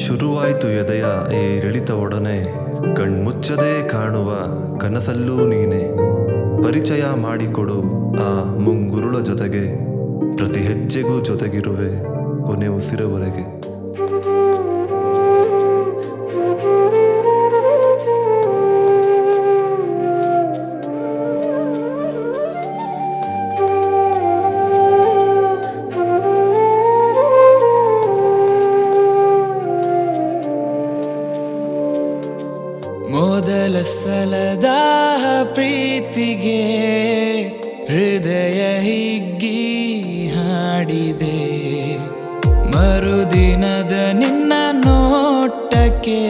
ಶುರುವಾಯಿತು ಎದೆಯ ಏರಿಳಿತ ಒಡನೆ ಕಣ್ಮುಚ್ಚದೆ ಕಾಣುವ ಕನಸಲ್ಲೂ ನೀನೆ ಪರಿಚಯ ಮಾಡಿಕೊಡು ಆ ಮುಂಗುರುಳ ಜೊತೆಗೆ ಪ್ರತಿ ಹೆಜ್ಜೆಗೂ ಜೊತೆಗಿರುವೆ ಕೊನೆ ಉಸಿರವರೆಗೆ. ಮೊದಲ ಸಲದ ಪ್ರೀತಿಗೆ ಹೃದಯ ಹಿಗ್ಗಿ ಹಾಡಿದೆ. ಮರುದಿನದ ನಿನ್ನ ನೋಟಕ್ಕೆ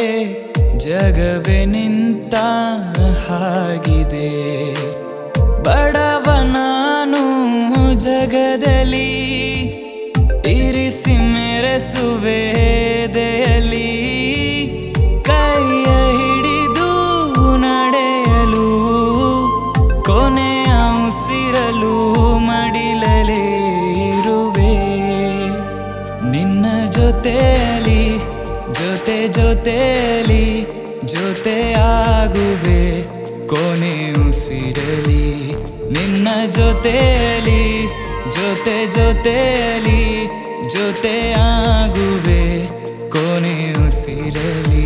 ಜಗವೇ ನಿಂತ ಹಾಗಿದೆ. ಬಡವ ನಾನು ಜಗದಲ್ಲಿ ಇರಿಸಿ ಮೆರೆಸುವೆ ಎದೆಯಲ್ಲಿ. ಕೈಯ ಹಿಡಿದು ನಡೆಯಲು ಕೊನೆಯ ಉಸಿರಲು ಮಡಿಲಲೇ ಇರುವೆ. ನಿನ್ನ ಜೊತೆಯಲ್ಲಿ ಜೊತೆ ಜೊತೆಯಲ್ಲಿ ಜೊತೆಯಾಗುವೆ ಕೊನೆ ಉಸಿರಲಿ. ನಿನ್ನ ಜೊತೆಯಲ್ಲಿ ಜೊತೆ ಜೊತೆಯಲ್ಲಿ ಜೊತೆಯಾಗುವೆ ಕೊನೆ ಉಸಿರಲಿ.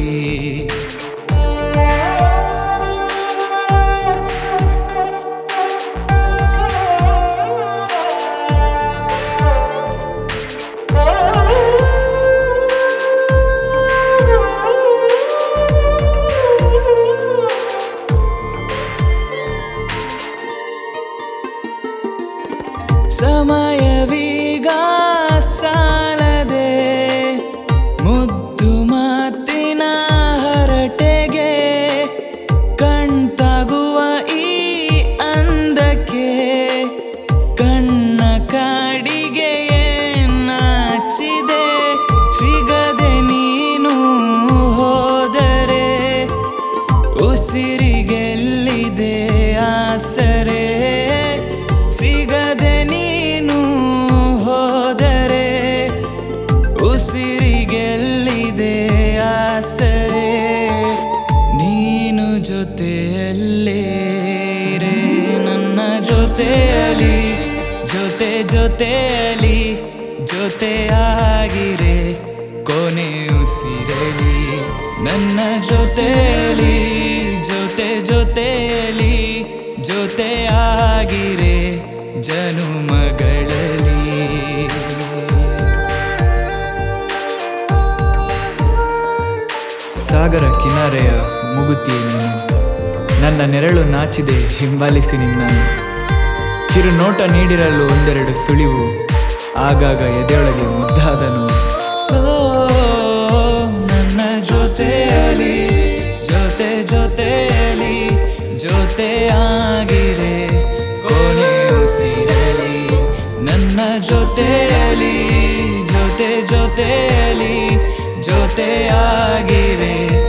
ಸಮಯವೀಗ ಸಾಲದೆ ಮುದ್ದು ಮಾತಿನ ಹರಟೆಗೆ ಕಣ್ತಾಗುವ ಈ ಅಂದಕ್ಕೆ ಕಣ್ಣ ಕಾಡಿಗೆ ನಾಚಿದೆ. ಸಿಗದೆ ನೀನು ಹೋದರೆ ಉಸಿರಿಗೆಲ್ಲಿದೆ ಆಸರೆ. ಸಿಗದೆ ನೀನು ಹೋದರೆ ಉಸಿರಿಗೆಲ್ಲಿದೆ ಆಸರೆ. ನೀನು ಜೊತೆಯಲ್ಲೇ ರೇ ನನ್ನ ಜೊತೆಯಲ್ಲಿ ಜೊತೆ ಜೊತೆಯಲ್ಲಿ ಜೊತೆಯಾಗಿರೆ ಕೊನೆ ಉಸಿರಲಿ. ನನ್ನ ಜೊತೆಯಲ್ಲಿ ಜೊತೆ ಜೊತೆಯಲ್ಲಿ ಜೊತೆಯಾಗಿರೆ ಜನುಮಗಳಲ್ಲಿ. ಸಾಗರ ಕಿನಾರೆಯ ಮುಗುತಿ ನೀನು, ನನ್ನ ನೆರಳು ನಾಚಿದೆ ಹಿಂಬಾಲಿಸಿ ನಿನ್ನನ್ನು. ಕಿರು ನೋಟ ನೀಡಿರಲು ಒಂದೆರಡು ಸುಳಿವು, ಆಗಾಗ ಎದೆಯೊಳಗೆ ಮುದ್ದಾದನು. ನನ್ನ ಜೊತೆಯಲ್ಲಿ ಜೊತೆ ಜೊತೆಯಲ್ಲಿ ಜೊತೆಯಾಗಿರೆ ಕೊನೆ ಉಸಿರಲಿ. ನನ್ನ ಜೊತೆಯಲ್ಲಿ ಜೊತೆ ಜೊತೆಯಲ್ಲಿ ಜೊತೆಯಾಗಿರೆ